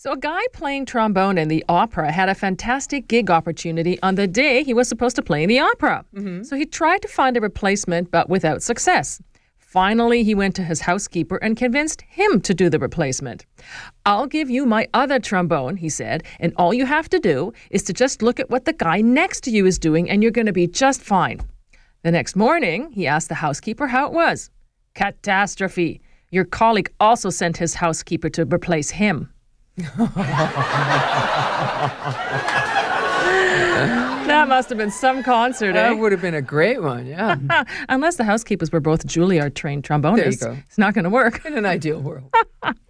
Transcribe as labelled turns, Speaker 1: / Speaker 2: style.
Speaker 1: So a guy playing trombone in the opera had a fantastic gig opportunity on the day he was supposed to play in the opera. So he tried to find a replacement, but without success. Finally, he went to his housekeeper and convinced him to do the replacement. "I'll give you my other trombone," he said, "and all you have to do is to just look at what the guy next to you is doing, and you're going to be just fine." The next morning, he asked the housekeeper how it was. "Catastrophe. Your colleague also sent his housekeeper to replace him." That must have been some concert,
Speaker 2: That would have been a great one, yeah.
Speaker 1: Unless the housekeepers were both Juilliard-trained trombonists.
Speaker 2: There you go.
Speaker 1: It's not going to work.
Speaker 2: In an ideal world.